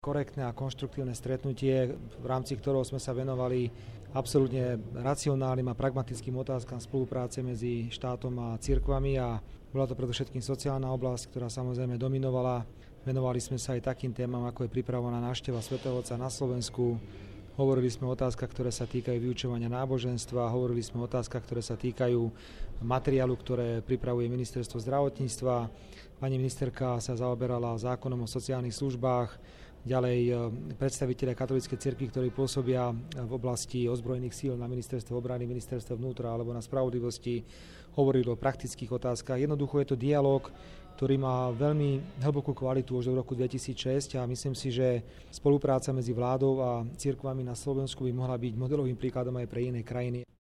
Korektné a konštruktívne stretnutie, v rámci ktorého sme sa venovali absolútne racionálnym a pragmatickým otázkam spolupráce medzi štátom a cirkvami a bola to predovšetkým sociálna oblasť, ktorá samozrejme dominovala. Venovali sme sa aj takým témam, ako je pripravovaná návšteva Svätého Otca na Slovensku. Hovorili sme o otázkach, ktoré sa týkajú vyučovania náboženstva, hovorili sme o otázkach, ktoré sa týkajú materiálu, ktoré pripravuje Ministerstvo zdravotníctva. Pani ministerka sa zaoberala zákonom o sociálnych službách. Ďalej predstavitelia katolíckej cirkvi, ktorí pôsobia v oblasti ozbrojených síl na ministerstve obrany, ministerstve vnútra alebo na spravodlivosti, hovorili o praktických otázkach. Jednoducho je to dialog, ktorý má veľmi hlbokú kvalitu už od roku 2006 a myslím si, že spolupráca medzi vládou a cirkvami na Slovensku by mohla byť modelovým príkladom aj pre iné krajiny.